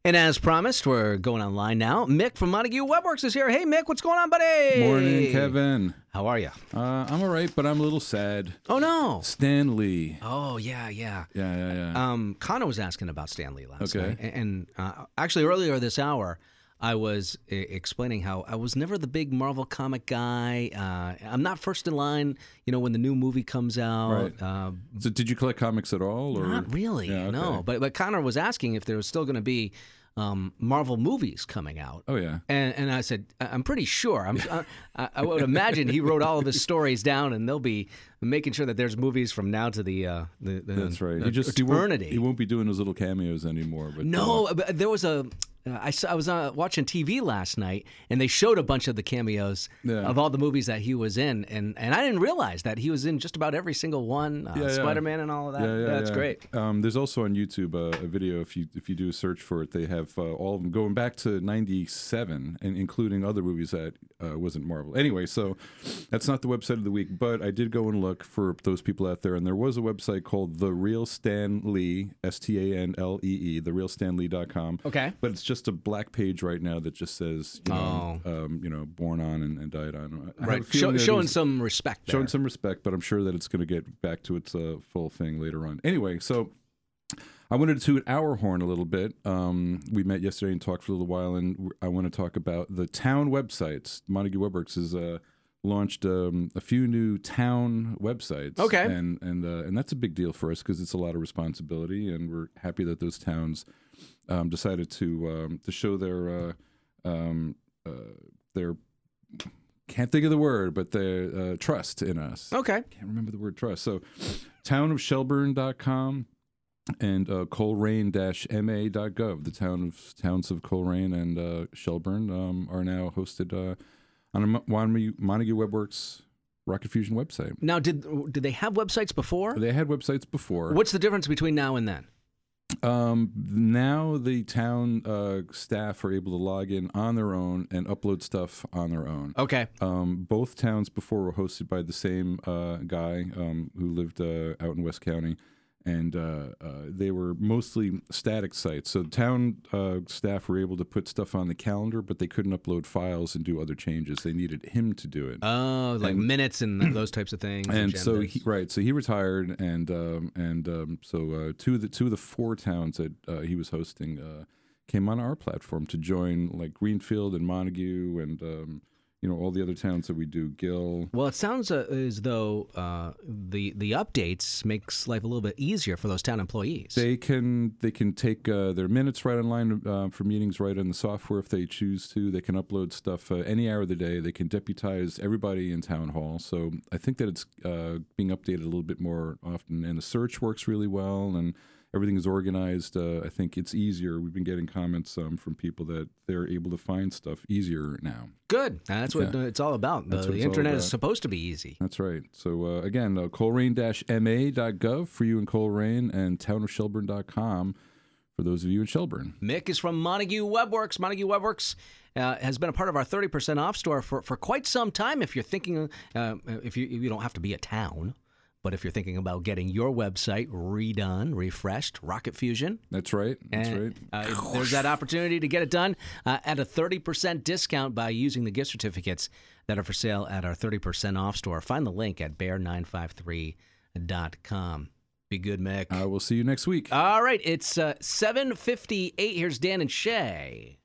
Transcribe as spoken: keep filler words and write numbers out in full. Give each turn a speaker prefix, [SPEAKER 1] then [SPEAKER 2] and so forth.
[SPEAKER 1] And as promised, we're going online now. Mick from Montague Webworks is here. Hey, Mick, what's going on, buddy?
[SPEAKER 2] Morning, Kevin.
[SPEAKER 1] How are you?
[SPEAKER 2] Uh, I'm all right, but I'm a little sad.
[SPEAKER 1] Oh, no.
[SPEAKER 2] Stan Lee.
[SPEAKER 1] Oh, yeah, yeah.
[SPEAKER 2] Yeah, yeah, yeah.
[SPEAKER 1] Um, Connor was asking about Stan Lee last
[SPEAKER 2] Okay.
[SPEAKER 1] night. And, and uh, actually, earlier this hour, I was I- explaining how I was never the big Marvel comic guy. Uh, I'm not first in line, you know, when the new movie comes out.
[SPEAKER 2] Right.
[SPEAKER 1] Uh,
[SPEAKER 2] So did you collect comics at all? Or?
[SPEAKER 1] Not really,
[SPEAKER 2] Yeah, okay.
[SPEAKER 1] no. But but Connor was asking if there was still going to be um, Marvel movies coming out.
[SPEAKER 2] Oh, yeah.
[SPEAKER 1] And and I said, I- I'm pretty sure. I'm, I, I would imagine he wrote all of his stories down, and they'll be making sure that there's movies from now to the uh, the, the
[SPEAKER 2] That's right.
[SPEAKER 1] the
[SPEAKER 2] He just he won't,
[SPEAKER 1] eternity.
[SPEAKER 2] he won't be doing those little cameos anymore. But
[SPEAKER 1] No,
[SPEAKER 2] uh,
[SPEAKER 1] but there was a. Uh, I, saw, I was uh, watching T V last night, and they showed a bunch of the cameos
[SPEAKER 2] Yeah.
[SPEAKER 1] of all the movies that he was in, and, and I didn't realize that he was in just about every single one, uh,
[SPEAKER 2] Yeah, yeah.
[SPEAKER 1] Spider-Man and all of that.
[SPEAKER 2] yeah, yeah,
[SPEAKER 1] That's
[SPEAKER 2] yeah.
[SPEAKER 1] great.
[SPEAKER 2] Um, there's also on YouTube uh, a video. If you if you do a search for it, they have uh, all of them going back to ninety-seven, and including other movies that uh, wasn't Marvel. Anyway, so that's not the website of the week, but I did go and look for those people out there, and there was a website called The Real Stan Lee, S T A N L E E, the real stan lee dot com.
[SPEAKER 1] Okay.
[SPEAKER 2] But it's just a black page right now that just says, you know, um, you know, born on and, and died on. I have a
[SPEAKER 1] Right,
[SPEAKER 2] feeling
[SPEAKER 1] Show,
[SPEAKER 2] that
[SPEAKER 1] showing
[SPEAKER 2] it's-
[SPEAKER 1] some respect there.
[SPEAKER 2] showing some respect, but I'm sure that it's going to get back to its uh, full thing later on. Anyway, so I wanted to toot our horn a little bit. Um, we met yesterday and talked for a little while, and I want to talk about the town websites. Montague Webworks has uh, launched um, a few new town websites.
[SPEAKER 1] Okay.
[SPEAKER 2] and and uh, and that's a big deal for us because it's a lot of responsibility, and we're happy that those towns um, decided to um, to show their uh, um, uh, their can't think of the word, but their uh, trust in us.
[SPEAKER 1] Okay.
[SPEAKER 2] Can't remember the word trust. So town of shelburne dot com and uh, coleraine dash m a dot gov. The town of towns of Coleraine and uh, Shelburne um, are now hosted uh, on a Mo- Montague Montague Webworks Rocket Fusion website.
[SPEAKER 1] Now, did did they have websites before?
[SPEAKER 2] They had websites before.
[SPEAKER 1] What's the difference between now and then?
[SPEAKER 2] Um, now the town uh, staff are able to log in on their own and upload stuff on their own.
[SPEAKER 1] Okay.
[SPEAKER 2] Um, both towns before were hosted by the same uh, guy um, who lived uh, out in West County, and uh, uh, they were mostly static sites. So town uh, staff were able to put stuff on the calendar, but they couldn't upload files and do other changes. They needed him to do it.
[SPEAKER 1] Oh, like
[SPEAKER 2] And-
[SPEAKER 1] minutes and th- those types of things.
[SPEAKER 2] and so
[SPEAKER 1] agendas.
[SPEAKER 2] he, right, so he retired, and um, and um, so uh, two of the two of the four towns that uh, he was hosting uh, came on our platform to join, like Greenfield and Montague, and um, you know all the other towns that we do. Gill.
[SPEAKER 1] Well, it sounds uh, as though uh, the the updates makes life a little bit easier for those town employees.
[SPEAKER 2] They can they can take uh, their minutes right online uh, for meetings right in the software if they choose to. They can upload stuff uh, any hour of the day. They can deputize everybody in town hall. So I think that it's uh, being updated a little bit more often, and the search works really well, and everything is organized. Uh, I think it's easier. We've been getting comments um, from people that they're able to find stuff easier now.
[SPEAKER 1] Good. That's what
[SPEAKER 2] Yeah.
[SPEAKER 1] uh, it's all about. The,
[SPEAKER 2] That's what
[SPEAKER 1] the
[SPEAKER 2] it's all
[SPEAKER 1] internet is
[SPEAKER 2] about.
[SPEAKER 1] supposed to be easy.
[SPEAKER 2] That's right. So uh, again, uh, coleraine dash m a dot gov for you in Coleraine, and town of shelburne dot com for those of you in Shelburne.
[SPEAKER 1] Mick is from Montague Webworks. Montague Webworks uh, has been a part of our thirty percent off store for, for quite some time. If you're thinking, uh, if you you don't have to be a town, but if you're thinking about getting your website redone, refreshed, Rocket Fusion,
[SPEAKER 2] That's right. That's
[SPEAKER 1] and,
[SPEAKER 2] right.
[SPEAKER 1] uh, there's that opportunity to get it done uh, at a thirty percent discount by using the gift certificates that are for sale at our thirty percent off store. Find the link at bear nine five three dot com. Be good, Mick.
[SPEAKER 2] I will see you next week.
[SPEAKER 1] All right, it's uh, seven fifty-eight. Here's Dan and Shay.